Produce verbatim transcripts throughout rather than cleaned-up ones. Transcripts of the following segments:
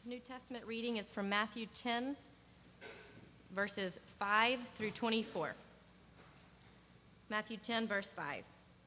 New Testament reading is from Matthew ten, verses five through twenty-four. Matthew ten, verse five.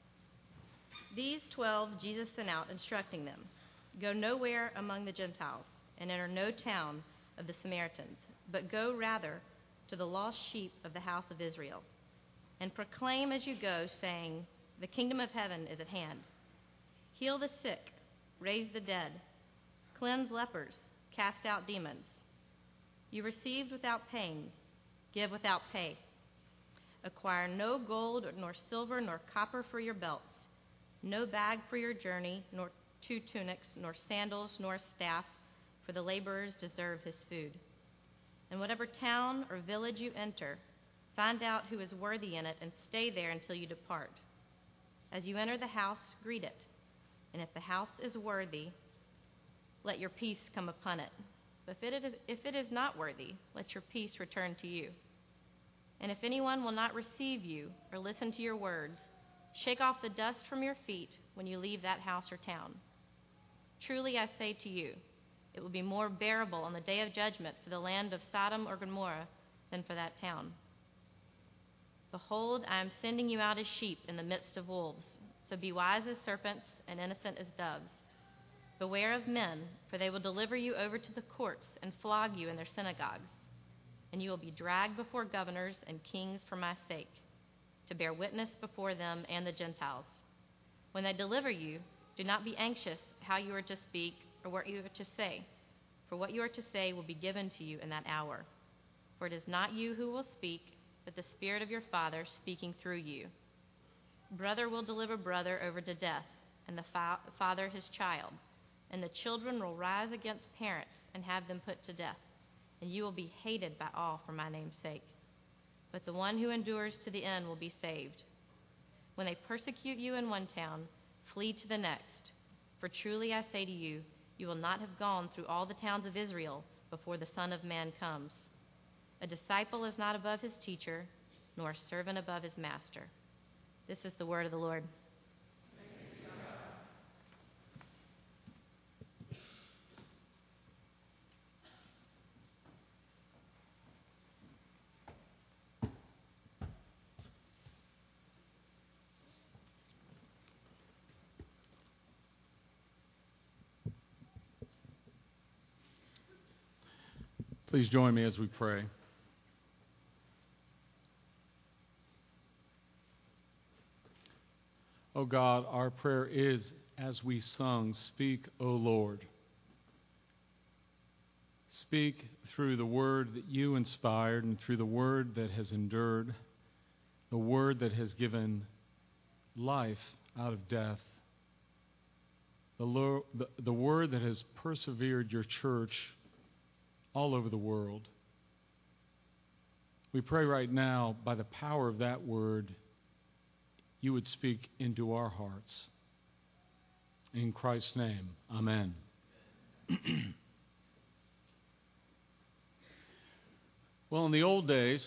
These twelve Jesus sent out, instructing them, "Go nowhere among the Gentiles, and enter no town of the Samaritans, but go rather to the lost sheep of the house of Israel, and proclaim as you go, saying, the kingdom of heaven is at hand. Heal the sick, raise the dead, cleanse lepers, cast out demons. You received without paying, give without pay. Acquire no gold nor silver nor copper for your belts, no bag for your journey, nor two tunics, nor sandals, nor a staff, for the laborers deserve his food. And whatever town or village you enter, find out who is worthy in it and stay there until you depart. As you enter the house, greet it. And if the house is worthy, let your peace come upon it. But if it is, if it is not worthy, let your peace return to you. And if anyone will not receive you or listen to your words, shake off the dust from your feet when you leave that house or town. Truly I say to you, it will be more bearable on the day of judgment for the land of Sodom or Gomorrah than for that town. Behold, I am sending you out as sheep in the midst of wolves. So be wise as serpents and innocent as doves. Beware of men, for they will deliver you over to the courts and flog you in their synagogues. And you will be dragged before governors and kings for my sake, to bear witness before them and the Gentiles. When they deliver you, do not be anxious how you are to speak or what you are to say, for what you are to say will be given to you in that hour. For it is not you who will speak, but the Spirit of your Father speaking through you. Brother will deliver brother over to death, and the fa- father his child, and the children will rise against parents and have them put to death, and you will be hated by all for my name's sake. But the one who endures to the end will be saved. When they persecute you in one town, flee to the next. For truly I say to you, you will not have gone through all the towns of Israel before the Son of Man comes. A disciple is not above his teacher, nor a servant above his master." This is the word of the Lord. Please join me as we pray. Oh God, our prayer is, as we sung, "Speak, O Lord." Speak through the word that you inspired and through the word that has endured, the word that has given life out of death, the, lo- the, the word that has persevered your church all over the world. We pray right now, by the power of that word, you would speak into our hearts. In Christ's name, amen. Well, in the old days,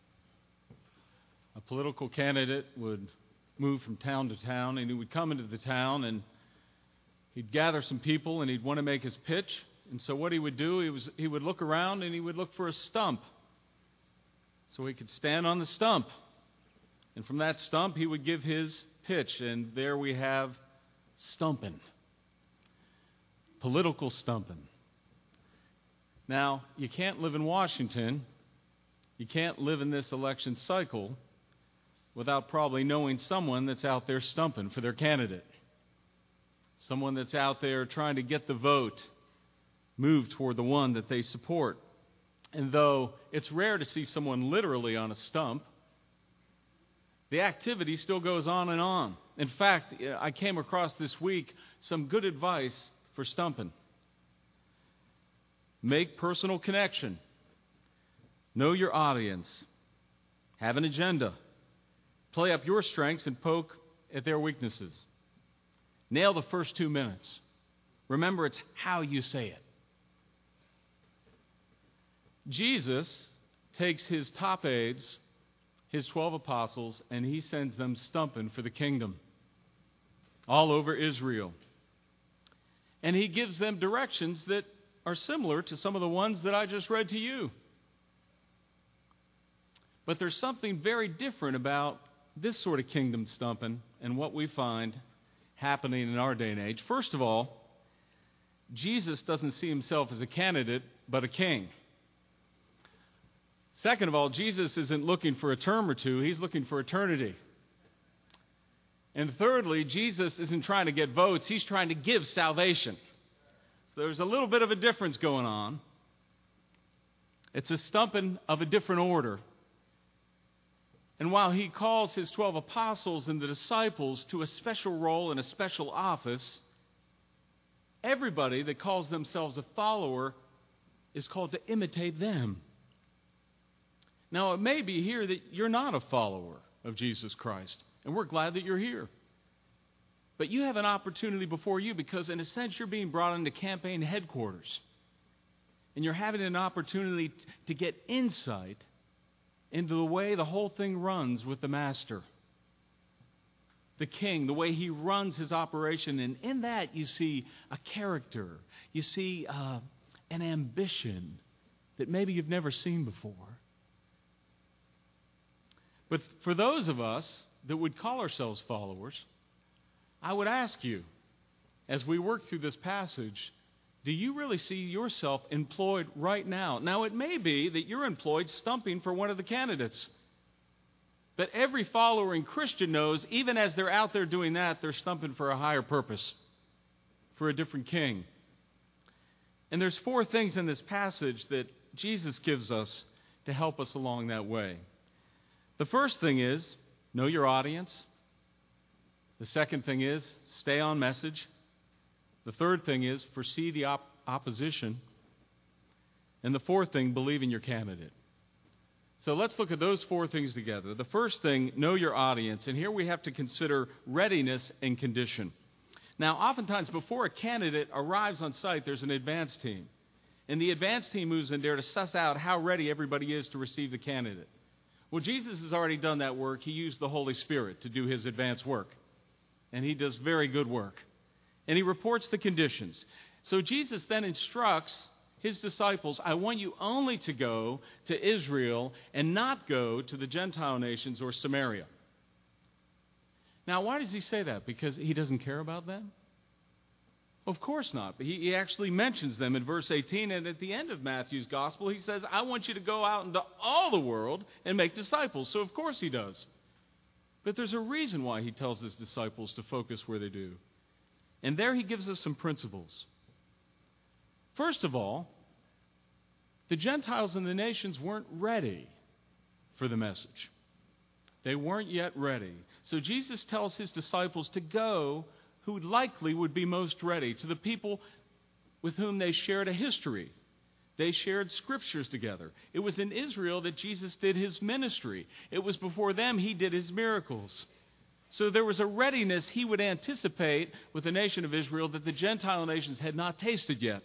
a political candidate would move from town to town, and he would come into the town, and he'd gather some people, and he'd want to make his pitch. And so what he would do, he was he would look around, and he would look for a stump, so he could stand on the stump. And from that stump, he would give his pitch, and there we have stumping, political stumping. Now, you can't live in Washington, you can't live in this election cycle without probably knowing someone that's out there stumping for their candidate, someone that's out there trying to get the vote move toward the one that they support. And though it's rare to see someone literally on a stump, the activity still goes on and on. In fact, I came across this week some good advice for stumping. Make personal connection. Know your audience. Have an agenda. Play up your strengths and poke at their weaknesses. Nail the first two minutes. Remember, it's how you say it. Jesus takes his top aides, his twelve apostles, and he sends them stumping for the kingdom all over Israel. And he gives them directions that are similar to some of the ones that I just read to you. But there's something very different about this sort of kingdom stumping and what we find happening in our day and age. First of all, Jesus doesn't see himself as a candidate, but a king. Second of all, Jesus isn't looking for a term or two, he's looking for eternity. And thirdly, Jesus isn't trying to get votes, he's trying to give salvation. So there's a little bit of a difference going on. It's a stumping of a different order. And while he calls his twelve apostles and the disciples to a special role and a special office, everybody that calls themselves a follower is called to imitate them. Now, it may be here that you're not a follower of Jesus Christ, and we're glad that you're here. But you have an opportunity before you because, in a sense, you're being brought into campaign headquarters. And you're having an opportunity t- to get insight into the way the whole thing runs with the master, the king, the way he runs his operation. And in that, you see a character. You see uh, an ambition that maybe you've never seen before. But for those of us that would call ourselves followers, I would ask you, as we work through this passage, do you really see yourself employed right now? Now, it may be that you're employed stumping for one of the candidates. But every follower and Christian knows, even as they're out there doing that, they're stumping for a higher purpose, for a different king. And there's four things in this passage that Jesus gives us to help us along that way. The first thing is, know your audience. The second thing is, stay on message. The third thing is, foresee the op- opposition. And the fourth thing, believe in your candidate. So let's look at those four things together. The first thing, know your audience. And here we have to consider readiness and condition. Now, oftentimes before a candidate arrives on site, there's an advance team. And the advance team moves in there to suss out how ready everybody is to receive the candidate. Well, Jesus has already done that work. He used the Holy Spirit to do his advance work. And he does very good work. And he reports the conditions. So Jesus then instructs his disciples, I want you only to go to Israel and not go to the Gentile nations or Samaria. Now, why does he say that? Because he doesn't care about them? Of course not. He, he actually mentions them in verse eighteen, and at the end of Matthew's gospel, he says, I want you to go out into all the world and make disciples. So of course he does. But there's a reason why he tells his disciples to focus where they do. And there he gives us some principles. First of all, the Gentiles and the nations weren't ready for the message. They weren't yet ready. So Jesus tells his disciples to go who likely would be most ready, to the people with whom they shared a history. They shared scriptures together. It was in Israel that Jesus did his ministry. It was before them he did his miracles. So there was a readiness he would anticipate with the nation of Israel that the Gentile nations had not tasted yet.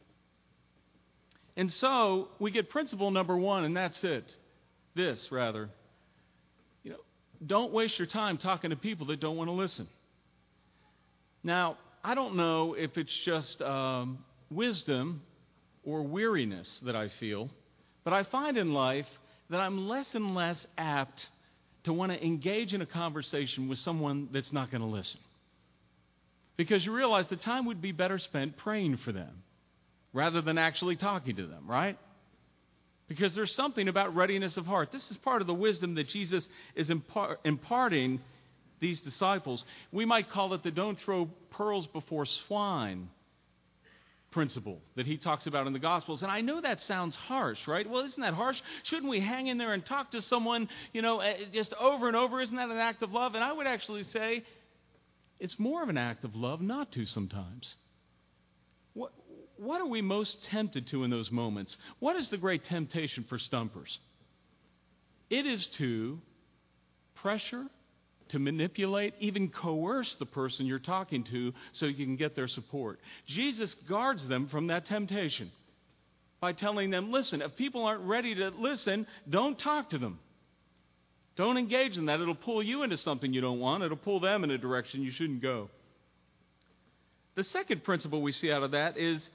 And so we get principle number one, and that's it. This, rather. You know, don't waste your time talking to people that don't want to listen. Now, I don't know if it's just um, wisdom or weariness that I feel, but I find in life that I'm less and less apt to want to engage in a conversation with someone that's not going to listen. Because you realize the time would be better spent praying for them rather than actually talking to them, right? Because there's something about readiness of heart. This is part of the wisdom that Jesus is impar- imparting these disciples. We might call it the don't throw pearls before swine principle that he talks about in the Gospels. And I know that sounds harsh, right? Well, isn't that harsh? Shouldn't we hang in there and talk to someone, you know, just over and over? Isn't that an act of love? And I would actually say it's more of an act of love not to sometimes. What, what are we most tempted to in those moments? What is the great temptation for stumpers? It is to pressure, to manipulate, even coerce the person you're talking to so you can get their support. Jesus guards them from that temptation by telling them, listen, if people aren't ready to listen, don't talk to them. Don't engage in that. It'll pull you into something you don't want. It'll pull them in a direction you shouldn't go. The second principle we see out of that is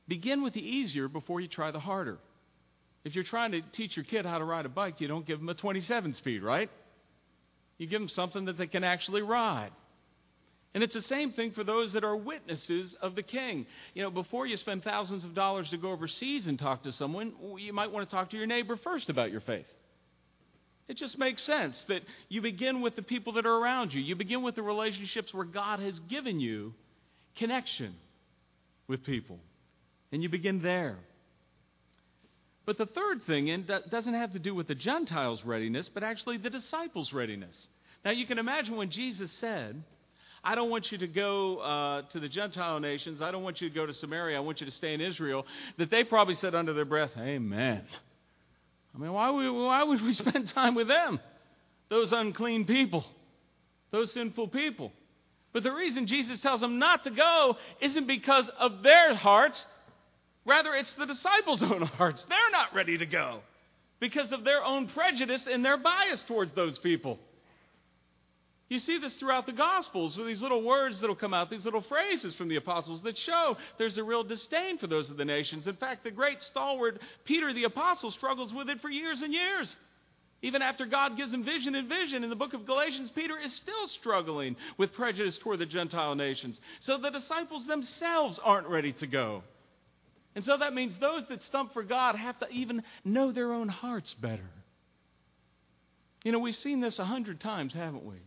begin with the easier before you try the harder. If you're trying to teach your kid how to ride a bike, you don't give them a twenty-seven speed, right? You give them something that they can actually ride. And it's the same thing for those that are witnesses of the King. You know, before you spend thousands of dollars to go overseas and talk to someone, you might want to talk to your neighbor first about your faith. It just makes sense that you begin with the people that are around you. You begin with the relationships where God has given you connection with people. And you begin there. But the third thing and doesn't have to do with the Gentiles' readiness, but actually the disciples' readiness. Now, you can imagine when Jesus said, I don't want you to go uh, to the Gentile nations. I don't want you to go to Samaria. I want you to stay in Israel. That they probably said under their breath, amen. I mean, why would, why would we spend time with them? Those unclean people. Those sinful people. But the reason Jesus tells them not to go isn't because of their hearts. Rather, it's the disciples' own hearts. They're not ready to go because of their own prejudice and their bias towards those people. You see this throughout the Gospels with these little words that will come out, these little phrases from the apostles that show there's a real disdain for those of the nations. In fact, the great stalwart Peter the apostle struggles with it for years and years. Even after God gives him vision and vision in the book of Galatians, Peter is still struggling with prejudice toward the Gentile nations. So the disciples themselves aren't ready to go. And so that means those that stump for God have to even know their own hearts better. You know, we've seen this a hundred times, haven't we?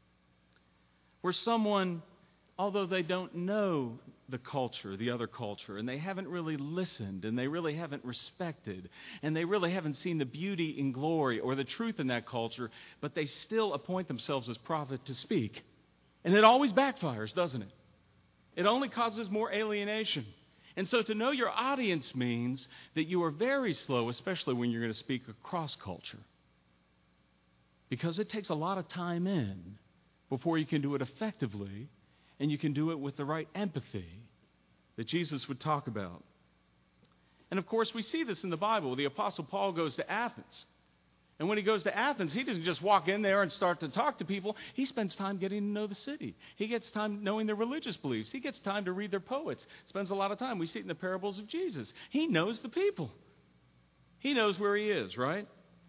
Where someone, although they don't know the culture, the other culture, and they haven't really listened, and they really haven't respected, and they really haven't seen the beauty and glory or the truth in that culture, but they still appoint themselves as prophet to speak. And it always backfires, doesn't it? It only causes more alienation. And so to know your audience means that you are very slow, especially when you're going to speak across culture. Because it takes a lot of time in before you can do it effectively, and you can do it with the right empathy that Jesus would talk about. And of course, we see this in the Bible. The Apostle Paul goes to Athens. And when he goes to Athens, he doesn't just walk in there and start to talk to people. He spends time getting to know the city. He gets time knowing their religious beliefs. He gets time to read their poets. Spends a lot of time. We see it in the parables of Jesus. He knows the people. He knows where he is, right?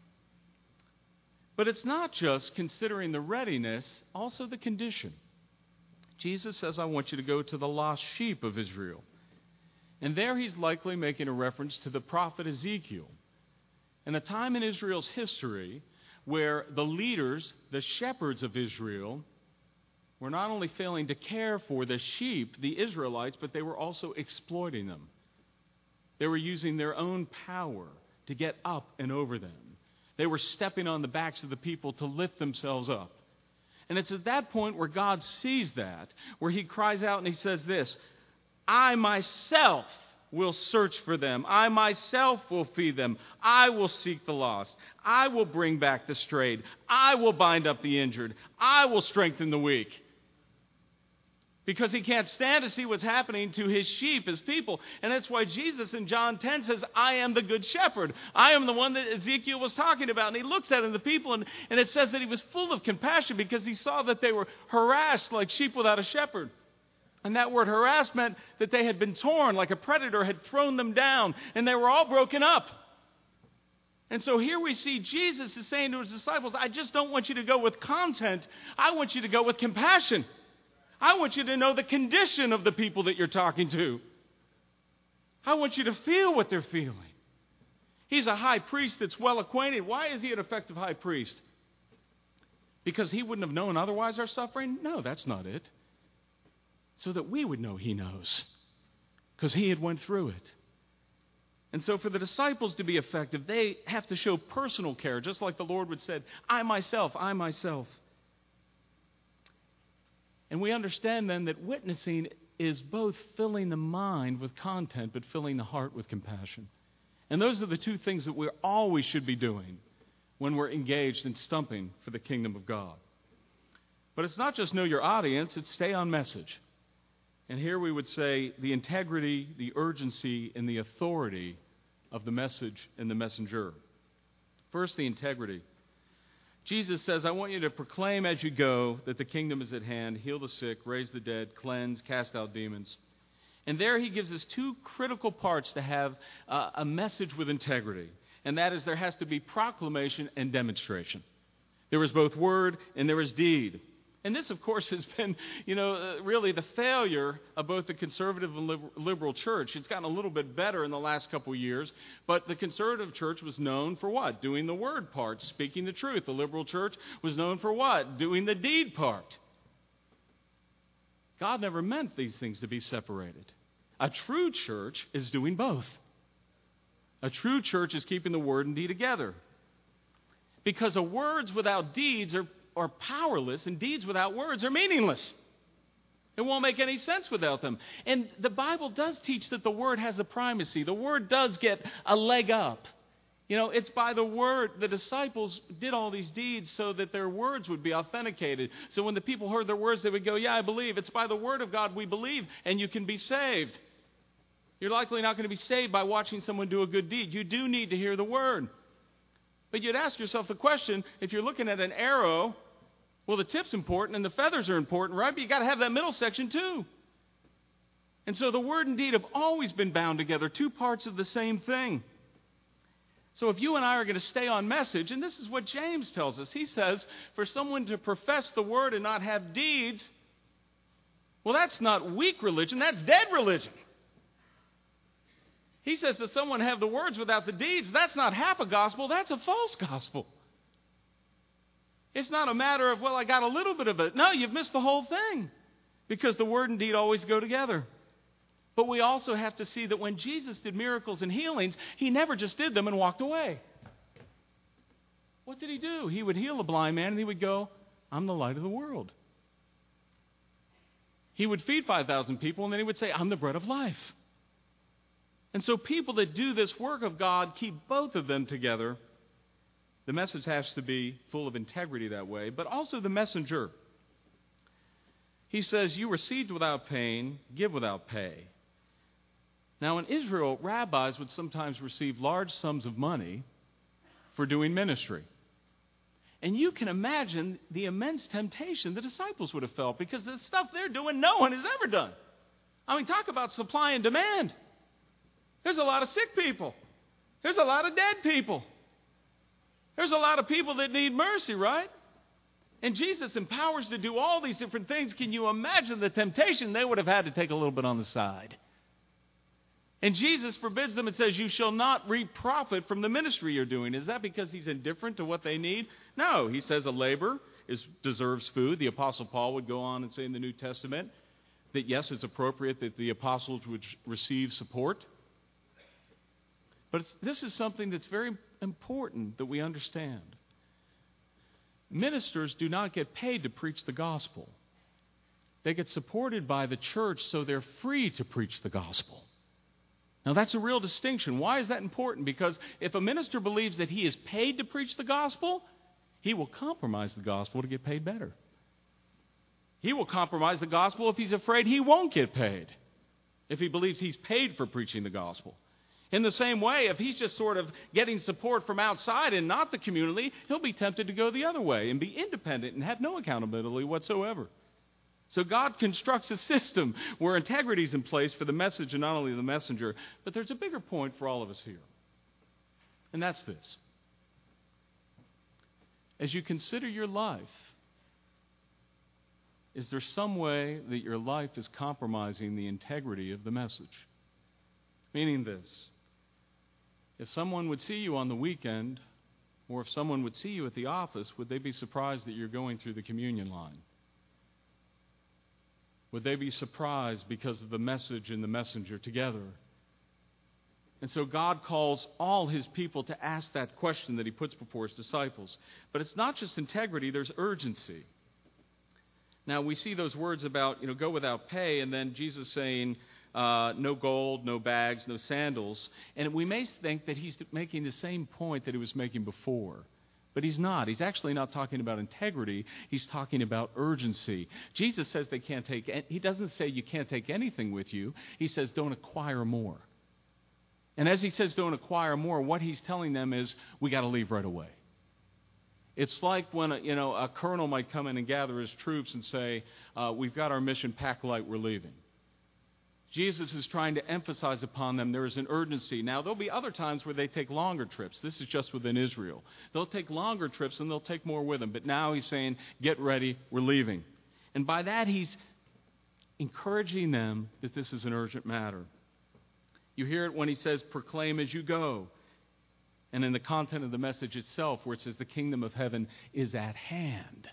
But it's not just considering the readiness, also the condition. Jesus says, I want you to go to the lost sheep of Israel. And there he's likely making a reference to the prophet Ezekiel. And a time in Israel's history where the leaders, the shepherds of Israel, were not only failing to care for the sheep, the Israelites, but they were also exploiting them. They were using their own power to get up and over them. They were stepping on the backs of the people to lift themselves up. And it's at that point where God sees that, where he cries out and he says this, I myself will search for them. I myself will feed them. I will seek the lost. I will bring back the strayed. I will bind up the injured. I will strengthen the weak. Because he can't stand to see what's happening to his sheep, his people. And that's why Jesus in John ten says, I am the good shepherd. I am the one that Ezekiel was talking about. And he looks at him, the people, and, and it says that he was full of compassion because he saw that they were harassed like sheep without a shepherd. And that word harassed meant that they had been torn like a predator had thrown them down. And they were all broken up. And so here we see Jesus is saying to his disciples, I just don't want you to go with content. I want you to go with compassion. I want you to know the condition of the people that you're talking to. I want you to feel what they're feeling. He's a high priest that's well acquainted. Why is he an effective high priest? Because he wouldn't have known otherwise our suffering? No, that's not it. So that we would know he knows. Because he had went through it. And so for the disciples to be effective, they have to show personal care, just like the Lord would said, I myself, I myself. And we understand then that witnessing is both filling the mind with content, but filling the heart with compassion. And those are the two things that we always should be doing when we're engaged in stumping for the kingdom of God. But it's not just know your audience, it's stay on message. And here we would say the integrity, the urgency, and the authority of the message and the messenger. First, the integrity. Jesus says, I want you to proclaim as you go that the kingdom is at hand, heal the sick, raise the dead, cleanse, cast out demons. And there he gives us two critical parts to have uh, a message with integrity. And that is there has to be proclamation and demonstration. There is both word and there is deed. And this, of course, has been, you know, uh, really the failure of both the conservative and liber- liberal church. It's gotten a little bit better in the last couple of years, but the conservative church was known for what? Doing the word part, speaking the truth. The liberal church was known for what? Doing the deed part. God never meant these things to be separated. A true church is doing both. A true church is keeping the word and deed together. Because a words without deeds are are powerless, and deeds without words are meaningless. It won't make any sense without them. And the Bible does teach that the word has a primacy. The word does get a leg up. You know, it's by the word. The disciples did all these deeds so that their words would be authenticated. So when the people heard their words, they would go, yeah, I believe. It's by the word of God we believe, and you can be saved. You're likely not going to be saved by watching someone do a good deed. You do need to hear the word. But you'd ask yourself the question, if you're looking at an arrow, well, the tip's important and the feathers are important, right? But you got to have that middle section too. And so the word and deed have always been bound together, two parts of the same thing. So if you and I are going to stay on message, and this is what James tells us, he says, for someone to profess the word and not have deeds, well, that's not weak religion, that's dead religion. He says that someone have the words without the deeds. That's not half a gospel. That's a false gospel. It's not a matter of, well, I got a little bit of it. No, you've missed the whole thing. Because the word and deed always go together. But we also have to see that when Jesus did miracles and healings, he never just did them and walked away. What did he do? He would heal a blind man and he would go, I'm the light of the world. He would feed five thousand people and then he would say, I'm the bread of life. And so people that do this work of God keep both of them together. The message has to be full of integrity that way, but also the messenger. He says, you received without pain, give without pay. Now in Israel, rabbis would sometimes receive large sums of money for doing ministry. And you can imagine the immense temptation the disciples would have felt because the stuff they're doing, no one has ever done. I mean, talk about supply and demand. There's a lot of sick people. There's a lot of dead people. There's a lot of people that need mercy, right? And Jesus empowers to do all these different things. Can you imagine the temptation they would have had to take a little bit on the side? And Jesus forbids them and says, you shall not reap profit from the ministry you're doing. Is that because he's indifferent to what they need? No, he says a labor is, deserves food. The Apostle Paul would go on and say in the New Testament that yes, it's appropriate that the apostles would receive support. But it's, this is something that's very important that we understand. Ministers do not get paid to preach the gospel. They get supported by the church so they're free to preach the gospel. Now that's a real distinction. Why is that important? Because if a minister believes that he is paid to preach the gospel, he will compromise the gospel to get paid better. He will compromise the gospel if he's afraid he won't get paid, if he believes he's paid for preaching the gospel. In the same way, if he's just sort of getting support from outside and not the community, he'll be tempted to go the other way and be independent and have no accountability whatsoever. So God constructs a system where integrity is in place for the message and not only the messenger. But there's a bigger point for all of us here. And that's this. As you consider your life, is there some way that your life is compromising the integrity of the message? Meaning this. If someone would see you on the weekend, or if someone would see you at the office, would they be surprised that you're going through the communion line? Would they be surprised because of the message and the messenger together? And so God calls all his people to ask that question that he puts before his disciples. But it's not just integrity, there's urgency. Now we see those words about, you know, go without pay, and then Jesus saying, Uh, no gold, no bags, no sandals. And we may think that he's making the same point that he was making before. But he's not. He's actually not talking about integrity. He's talking about urgency. Jesus says they can't take, he doesn't say you can't take anything with you. He says don't acquire more. And as he says don't acquire more, what he's telling them is we got to leave right away. It's like when a, you know, a colonel might come in and gather his troops and say, uh, we've got our mission packed light, we're leaving. Jesus is trying to emphasize upon them there is an urgency. Now, there'll be other times where they take longer trips. This is just within Israel. They'll take longer trips and they'll take more with them. But now he's saying, get ready, we're leaving. And by that, he's encouraging them that this is an urgent matter. You hear it when he says, proclaim as you go. And in the content of the message itself, where it says the kingdom of heaven is at hand.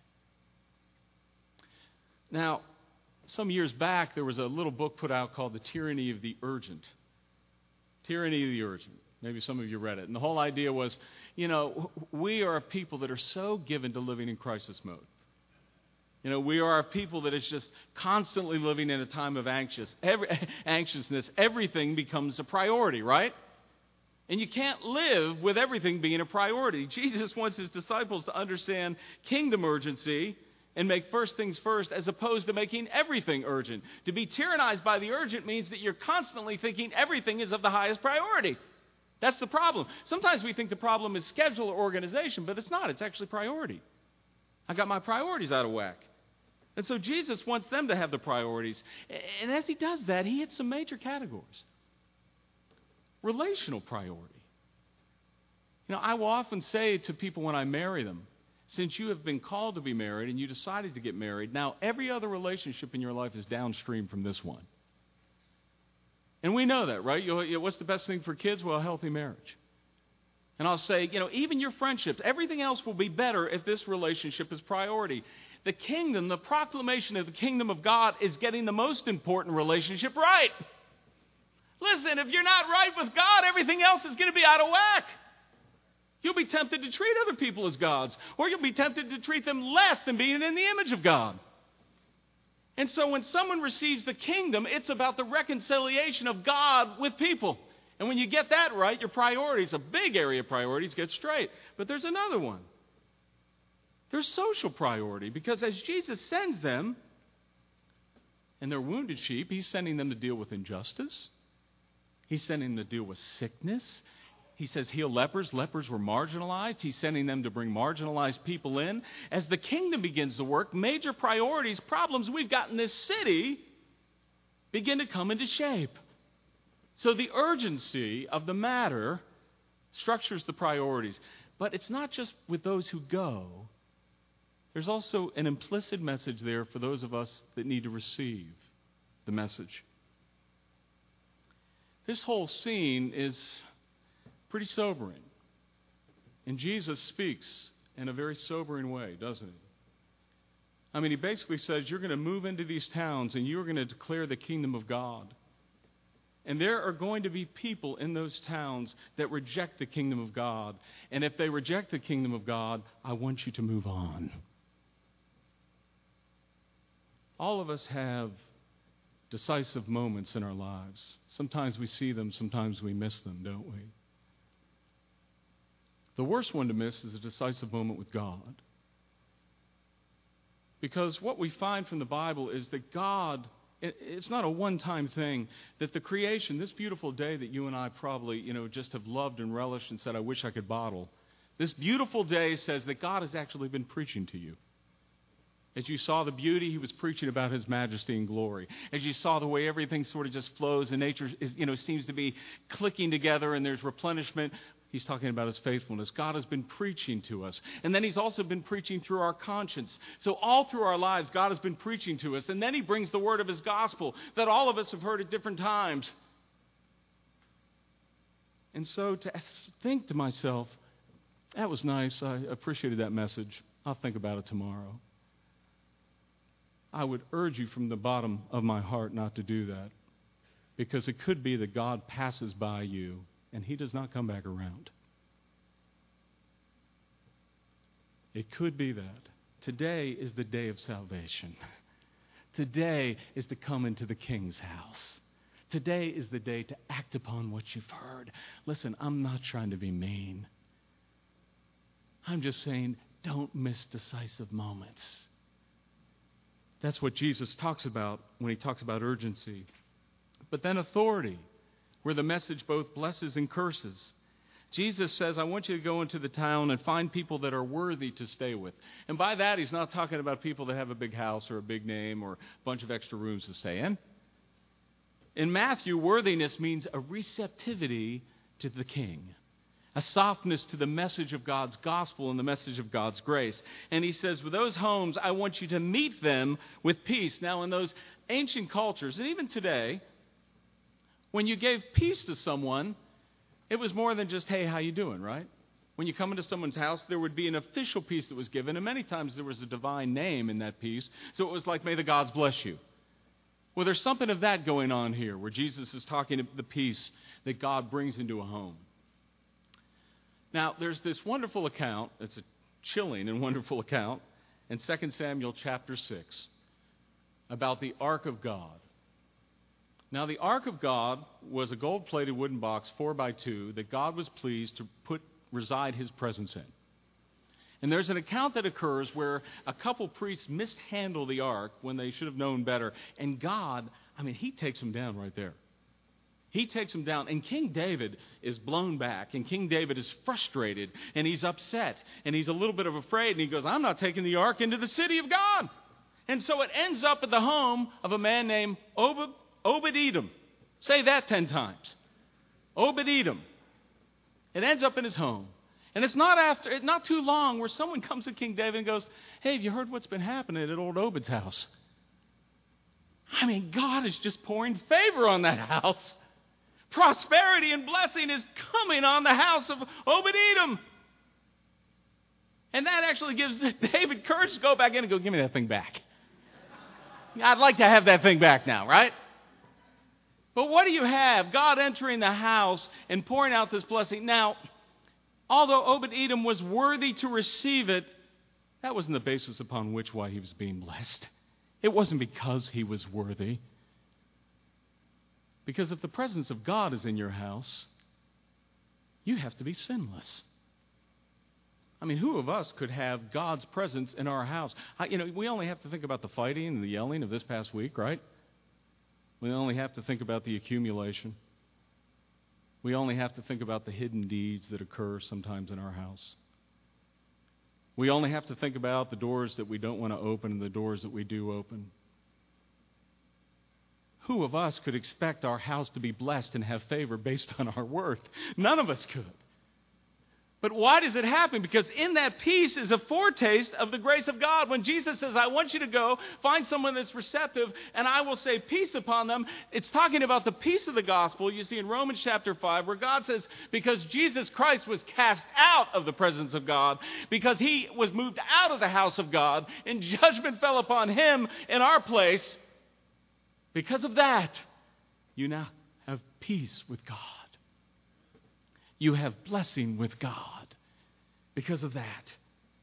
Now, some years back, there was a little book put out called The Tyranny of the Urgent. Tyranny of the Urgent. Maybe some of you read it. And the whole idea was, you know, we are a people that are so given to living in crisis mode. You know, we are a people that is just constantly living in a time of anxious, every, anxiousness. Everything becomes a priority, right? And you can't live with everything being a priority. Jesus wants his disciples to understand kingdom urgency and make first things first, as opposed to making everything urgent. To be tyrannized by the urgent means that you're constantly thinking everything is of the highest priority. That's the problem. Sometimes we think the problem is schedule or organization, but it's not. It's actually priority. I got my priorities out of whack. And so Jesus wants them to have the priorities. And as he does that, he hits some major categories. Relational priority. You know, I will often say to people when I marry them, since you have been called to be married and you decided to get married, now every other relationship in your life is downstream from this one. And we know that, right? You know, what's the best thing for kids? Well, a healthy marriage. And I'll say, you know, even your friendships, everything else will be better if this relationship is priority. The kingdom, the proclamation of the kingdom of God is getting the most important relationship right. Listen, if you're not right with God, everything else is going to be out of whack. You'll be tempted to treat other people as gods, or you'll be tempted to treat them less than being in the image of God. And so when someone receives the kingdom, it's about the reconciliation of God with people. And when you get that right, your priorities, a big area of priorities, get straight. But there's another one. There's social priority, because as Jesus sends them, and they're wounded sheep, he's sending them to deal with injustice. He's sending them to deal with sickness. He says heal lepers. Lepers were marginalized. He's sending them to bring marginalized people in. As the kingdom begins to work, major priorities, problems we've got in this city begin to come into shape. So the urgency of the matter structures the priorities. But it's not just with those who go. There's also an implicit message there for those of us that need to receive the message. This whole scene is pretty sobering. And Jesus speaks in a very sobering way, doesn't he? I mean, he basically says, you're going to move into these towns and you're going to declare the kingdom of God. And there are going to be people in those towns that reject the kingdom of God. And if they reject the kingdom of God, I want you to move on. All of us have decisive moments in our lives. Sometimes we see them, sometimes we miss them, don't we? The worst one to miss is a decisive moment with God. Because what we find from the Bible is that God, it's not a one-time thing, that the creation, this beautiful day that you and I probably, you know, just have loved and relished and said, I wish I could bottle. This beautiful day says that God has actually been preaching to you. As you saw the beauty, he was preaching about his majesty and glory. As you saw the way everything sort of just flows and nature is, you know, seems to be clicking together and there's replenishment, he's talking about his faithfulness. God has been preaching to us. And then he's also been preaching through our conscience. So all through our lives, God has been preaching to us. And then he brings the word of his gospel that all of us have heard at different times. And so to think to myself, that was nice. I appreciated that message. I'll think about it tomorrow. I would urge you from the bottom of my heart not to do that, because it could be that God passes by you and he does not come back around. It could be that. Today is the day of salvation. Today is to come into the King's house. Today is the day to act upon what you've heard. Listen, I'm not trying to be mean. I'm just saying, don't miss decisive moments. That's what Jesus talks about when he talks about urgency. But then authority, where the message both blesses and curses. Jesus says, I want you to go into the town and find people that are worthy to stay with. And by that, he's not talking about people that have a big house or a big name or a bunch of extra rooms to stay in. In Matthew, worthiness means a receptivity to the King, a softness to the message of God's gospel and the message of God's grace. And he says, with those homes, I want you to meet them with peace. Now, in those ancient cultures, and even today, when you gave peace to someone, it was more than just, hey, how you doing, right? When you come into someone's house, there would be an official peace that was given, and many times there was a divine name in that peace. So it was like, may the gods bless you. Well, there's something of that going on here, where Jesus is talking about the peace that God brings into a home. Now, there's this wonderful account, it's a chilling and wonderful account, in Second Samuel chapter six, about the Ark of God. Now, the Ark of God was a gold-plated wooden box, four by two, that God was pleased to put reside His presence in. And there's an account that occurs where a couple priests mishandle the ark when they should have known better. And God, I mean, He takes them down right there. He takes them down. And King David is blown back. And King David is frustrated. And he's upset. And he's a little bit of afraid. And he goes, I'm not taking the ark into the city of God. And so it ends up at the home of a man named Obed, Obed-Edom. Say that ten times. Obed-Edom. It ends up in his home. And it's not after, not too long where someone comes to King David and goes, hey, have you heard what's been happening at old Obed's house? I mean, God is just pouring favor on that house. Prosperity and blessing is coming on the house of Obed-Edom. And that actually gives David courage to go back in and go, give me that thing back. I'd like to have that thing back now, right? But what do you have? God entering the house and pouring out this blessing. Now, although Obed-Edom was worthy to receive it, that wasn't the basis upon which why he was being blessed. It wasn't because he was worthy. Because if the presence of God is in your house, you have to be sinless. I mean, who of us could have God's presence in our house? I, you know, we only have to think about the fighting and the yelling of this past week, right? We only have to think about the accumulation. We only have to think about the hidden deeds that occur sometimes in our house. We only have to think about the doors that we don't want to open and the doors that we do open. Who of us could expect our house to be blessed and have favor based on our worth? None of us could. But why does it happen? Because in that peace is a foretaste of the grace of God. When Jesus says, I want you to go find someone that's receptive and I will say peace upon them, it's talking about the peace of the gospel. You see in Romans chapter five where God says, because Jesus Christ was cast out of the presence of God, because He was moved out of the house of God, and judgment fell upon Him in our place, because of that, you now have peace with God. You have blessing with God because of that.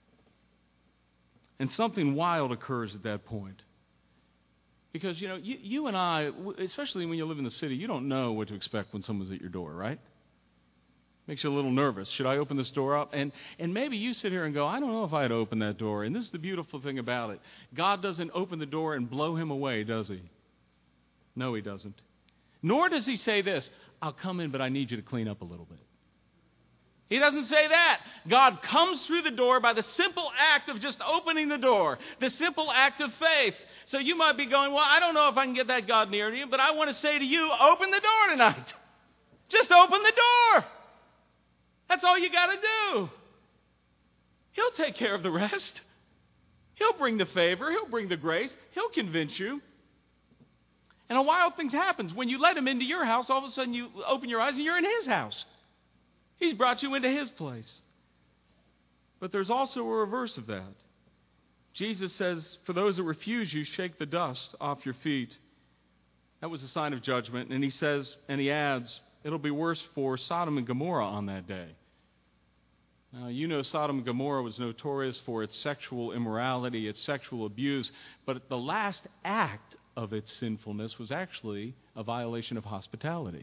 And something wild occurs at that point. Because, you know, you, you and I, especially when you live in the city, you don't know what to expect when someone's at your door, right? Makes you a little nervous. Should I open this door up? And and maybe you sit here and go, I don't know if I'd open that door. And this is the beautiful thing about it. God doesn't open the door and blow him away, does He? No, He doesn't. Nor does He say this, I'll come in, but I need you to clean up a little bit. He doesn't say that. God comes through the door by the simple act of just opening the door, the simple act of faith. So you might be going, well, I don't know if I can get that God near to you, but I want to say to you, open the door tonight. Just open the door. That's all you got to do. He'll take care of the rest. He'll bring the favor. He'll bring the grace. He'll convince you. And a wild thing happens. When you let Him into your house, all of a sudden you open your eyes and you're in His house. He's brought you into His place. But there's also a reverse of that. Jesus says, for those that refuse you, shake the dust off your feet. That was a sign of judgment. And He says, and He adds, it'll be worse for Sodom and Gomorrah on that day. Now, you know Sodom and Gomorrah was notorious for its sexual immorality, its sexual abuse. But the last act of its sinfulness was actually a violation of hospitality,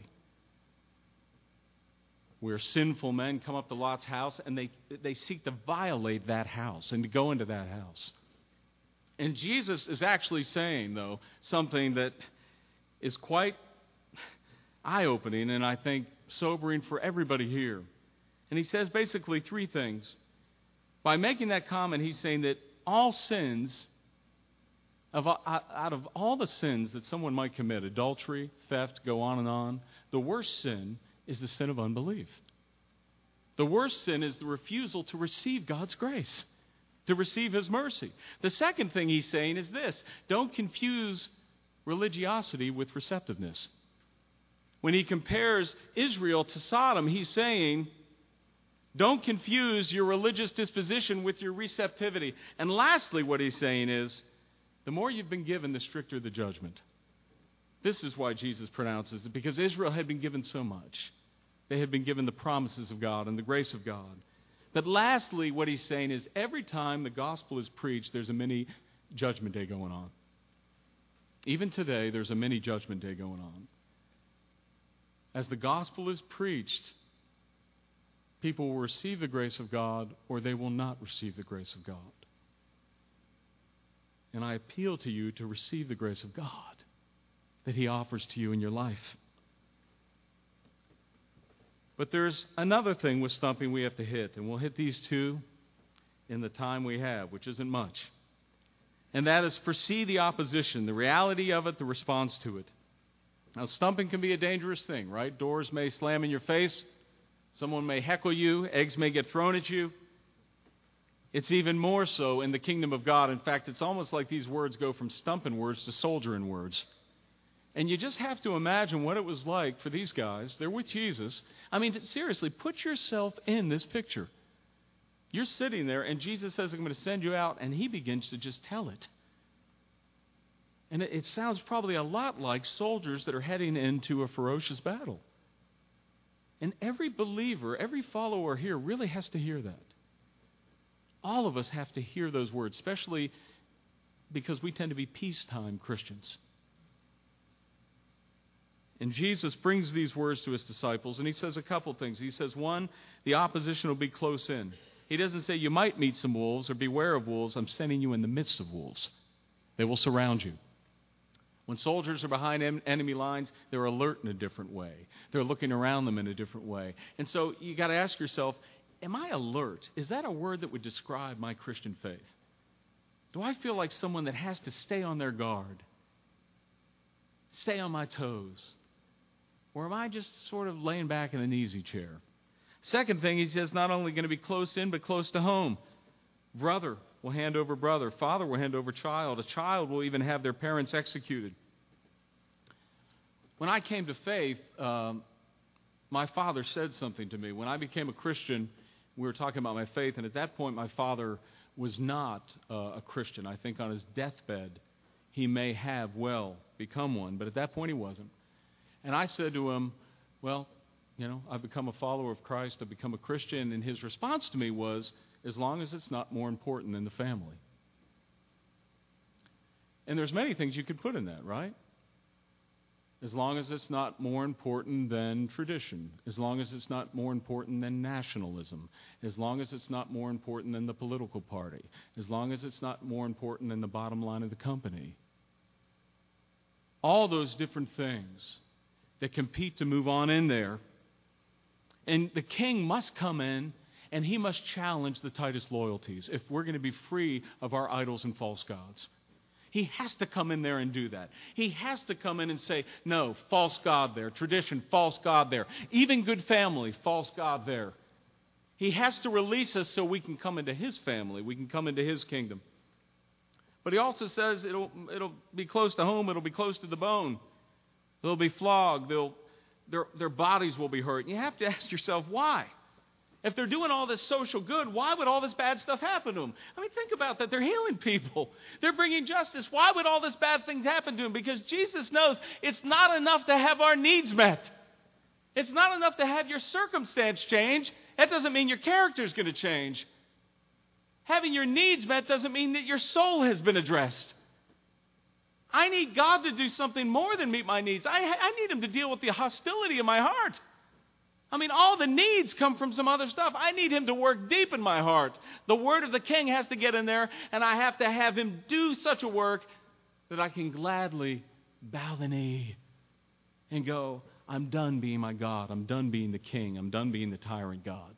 where sinful men come up to Lot's house and they, they seek to violate that house and to go into that house. And Jesus is actually saying, though, something that is quite eye-opening and I think sobering for everybody here. And He says basically three things. By making that comment, He's saying that all sins of, out of all the sins that someone might commit, adultery, theft, go on and on, the worst sin is the sin of unbelief. The worst sin is the refusal to receive God's grace, to receive His mercy. The second thing he's saying is this: don't confuse religiosity with receptiveness. When he compares Israel to Sodom, he's saying, don't confuse your religious disposition with your receptivity. And lastly, what he's saying is, the more you've been given, the stricter the judgment. This is why Jesus pronounces it, because Israel had been given so much. They had been given the promises of God and the grace of God. But lastly, what he's saying is, every time the gospel is preached, there's a mini judgment day going on. Even today, there's a mini judgment day going on. As the gospel is preached, people will receive the grace of God or they will not receive the grace of God. And I appeal to you to receive the grace of God that He offers to you in your life. But there's another thing with stumping we have to hit, and we'll hit these two in the time we have, which isn't much. And that is foresee the opposition, the reality of it, the response to it. Now, stumping can be a dangerous thing, right? Doors may slam in your face. Someone may heckle you. Eggs may get thrown at you. It's even more so in the kingdom of God. In fact, it's almost like these words go from stumping words to soldiering words. And you just have to imagine what it was like for these guys. They're with Jesus. I mean, seriously, put yourself in this picture. You're sitting there, and Jesus says, I'm going to send you out, and He begins to just tell it. And it, it sounds probably a lot like soldiers that are heading into a ferocious battle. And every believer, every follower here really has to hear that. All of us have to hear those words, especially because we tend to be peacetime Christians. And Jesus brings these words to His disciples, and He says a couple things. He says, one, the opposition will be close in. He doesn't say you might meet some wolves or beware of wolves. I'm sending you in the midst of wolves. They will surround you. When soldiers are behind en- enemy lines, they're alert in a different way. They're looking around them in a different way. And so you got to ask yourself, am I alert? Is that a word that would describe my Christian faith? Do I feel like someone that has to stay on their guard? Stay on my toes? Or am I just sort of laying back in an easy chair? Second thing, he says, not only going to be close in, but close to home. Brother will hand over brother. Father will hand over child. A child will even have their parents executed. When I came to faith, um, my father said something to me. When I became a Christian, we were talking about my faith, and at that point my father was not uh, a Christian. I think on his deathbed he may have well become one, but at that point he wasn't. And I said to him, well, you know, I've become a follower of Christ, I've become a Christian, and his response to me was, as long as it's not more important than the family. And there's many things you could put in that, right? As long as it's not more important than tradition, as long as it's not more important than nationalism, as long as it's not more important than the political party, as long as it's not more important than the bottom line of the company. All those different things that compete to move on in there. And the king must come in and he must challenge the tightest loyalties if we're going to be free of our idols and false gods. He has to come in there and do that. He has to come in and say, no, false god there. Tradition, false god there. Even good family, false god there. He has to release us so we can come into His family. We can come into His kingdom. But he also says it'll, it'll be close to home. It'll be close to the bone. They'll be flogged. They'll, their, their bodies will be hurt. And you have to ask yourself, why? If they're doing all this social good, why would all this bad stuff happen to them? I mean, think about that. They're healing people. They're bringing justice. Why would all this bad things happen to them? Because Jesus knows it's not enough to have our needs met. It's not enough to have your circumstance change. That doesn't mean your character's going to change. Having your needs met doesn't mean that your soul has been addressed. I need God to do something more than meet my needs. I, I need Him to deal with the hostility in my heart. I mean, all the needs come from some other stuff. I need Him to work deep in my heart. The word of the King has to get in there, and I have to have Him do such a work that I can gladly bow the knee and go, I'm done being my God. I'm done being the king. I'm done being the tyrant God.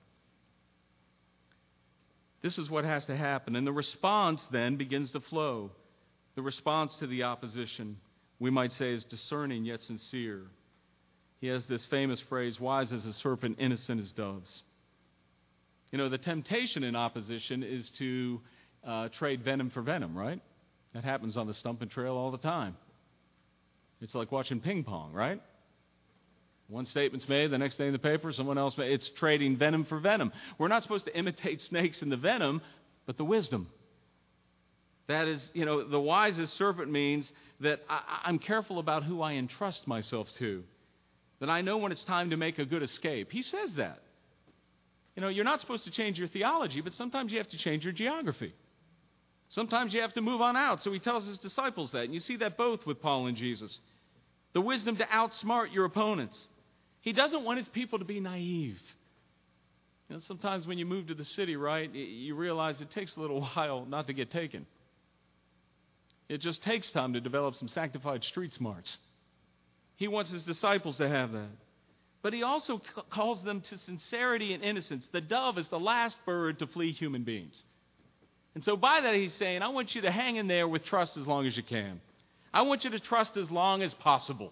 This is what has to happen. And the response then begins to flow. The response to the opposition, we might say, is discerning yet sincere. He has this famous phrase, wise as a serpent, innocent as doves. You know, the temptation in opposition is to uh, trade venom for venom, right? That happens on the Stumpin' Trail all the time. It's like watching ping pong, right? One statement's made, the next day in the paper, someone else made. It's trading venom for venom. We're not supposed to imitate snakes in the venom, but the wisdom. That is, you know, the wisest serpent means that I, I'm careful about who I entrust myself to. That I know when it's time to make a good escape. He says that. You know, you're not supposed to change your theology, but sometimes you have to change your geography. Sometimes you have to move on out. So he tells his disciples that. And you see that both with Paul and Jesus. The wisdom to outsmart your opponents. He doesn't want his people to be naive. You know, sometimes when you move to the city, right, you realize it takes a little while not to get taken. It just takes time to develop some sanctified street smarts. He wants his disciples to have that. But he also c- calls them to sincerity and innocence. The dove is the last bird to flee human beings. And so by that he's saying, I want you to hang in there with trust as long as you can. I want you to trust as long as possible.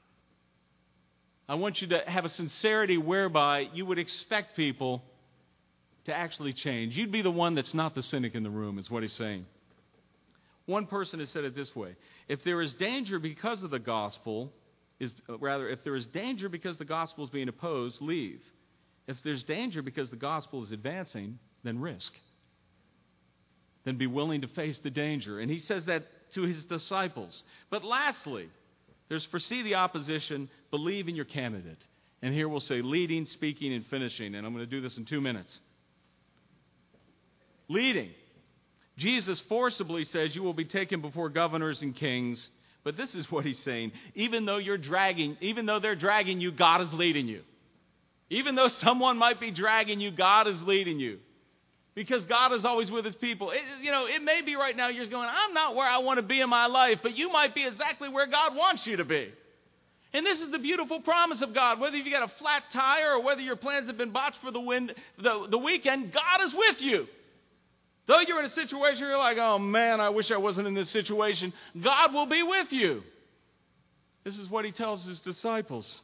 I want you to have a sincerity whereby you would expect people to actually change. You'd be the one that's not the cynic in the room, is what he's saying. One person has said it this way. If there is danger because of the gospel, is rather, if there is danger because the gospel is being opposed, leave. If there's danger because the gospel is advancing, then risk. Then be willing to face the danger. And he says that to his disciples. But lastly, there's foresee the opposition, believe in your candidate. And here we'll say leading, speaking, and finishing. And I'm going to do this in two minutes. Leading. Jesus forcibly says you will be taken before governors and kings. But this is what he's saying. Even though you're dragging, even though they're dragging you, God is leading you. Even though someone might be dragging you, God is leading you. Because God is always with his people. It, you know, it may be right now you're going, I'm not where I want to be in my life, but you might be exactly where God wants you to be. And this is the beautiful promise of God. Whether you've got a flat tire or whether your plans have been botched for the, wind, the, the weekend, God is with you. Though you're in a situation where you're like, oh man, I wish I wasn't in this situation, God will be with you. This is what he tells his disciples.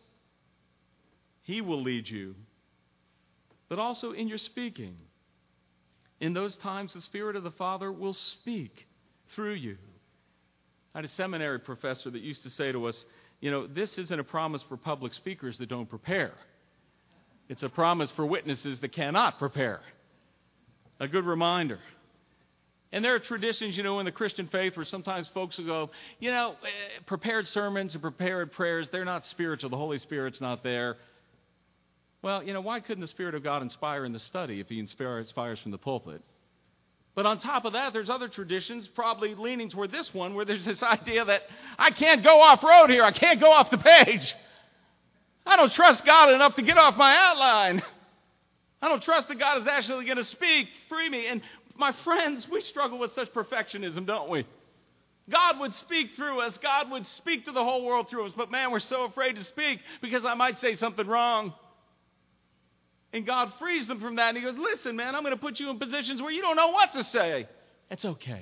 He will lead you. But also in your speaking. In those times, the Spirit of the Father will speak through you. I had a seminary professor that used to say to us, you know, this isn't a promise for public speakers that don't prepare. It's a promise for witnesses that cannot prepare. A good reminder. And there are traditions, you know, in the Christian faith where sometimes folks will go, you know, prepared sermons and prepared prayers, they're not spiritual. The Holy Spirit's not there. Well, you know, why couldn't the Spirit of God inspire in the study if he inspires from the pulpit? But on top of that, there's other traditions, probably leaning toward this one, where there's this idea that I can't go off-road here. I can't go off the page. I don't trust God enough to get off my outline. I don't trust that God is actually going to speak free me. And my friends, we struggle with such perfectionism, don't we? God would speak through us. God would speak to the whole world through us. But man, we're so afraid to speak because I might say something wrong. And God frees them from that. And he goes, listen, man, I'm going to put you in positions where you don't know what to say. It's okay.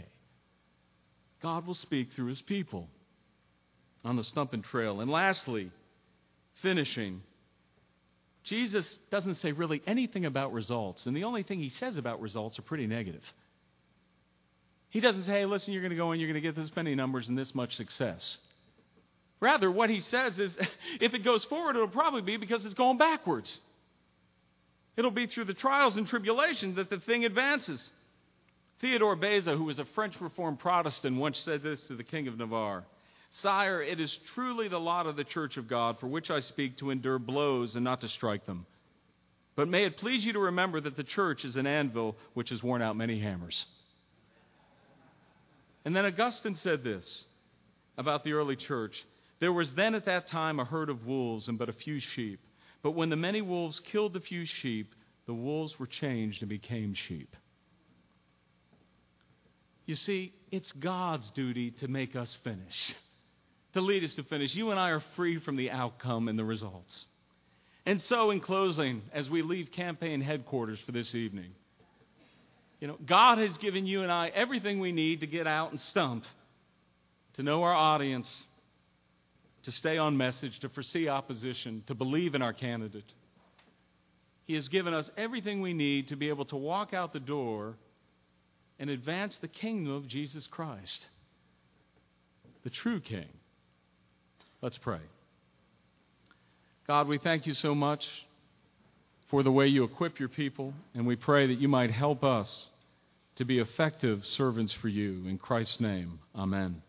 God will speak through his people on the Stumpin' Trail. And lastly, finishing, Jesus doesn't say really anything about results. And the only thing he says about results are pretty negative. He doesn't say, hey, listen, you're going to go and you're going to get this many numbers and this much success. Rather, what he says is, if it goes forward, it'll probably be because it's going backwards. It'll be through the trials and tribulations that the thing advances. Theodore Beza, who was a French Reformed Protestant, once said this to the King of Navarre. Sire, it is truly the lot of the Church of God, for which I speak, to endure blows and not to strike them. But may it please you to remember that the church is an anvil which has worn out many hammers. And then Augustine said this about the early church. There was then at that time a herd of wolves and but a few sheep. But when the many wolves killed the few sheep, the wolves were changed and became sheep. You see, it's God's duty to make us finish, to lead us to finish. You and I are free from the outcome and the results. And so, in closing, as we leave campaign headquarters for this evening, you know, God has given you and I everything we need to get out and stump. to know our audience, to stay on message, to foresee opposition, to believe in our candidate. He has given us everything we need to be able to walk out the door and advance the kingdom of Jesus Christ, the true King. Let's pray. God, we thank you so much for the way you equip your people, and we pray that you might help us to be effective servants for you. In Christ's name, amen.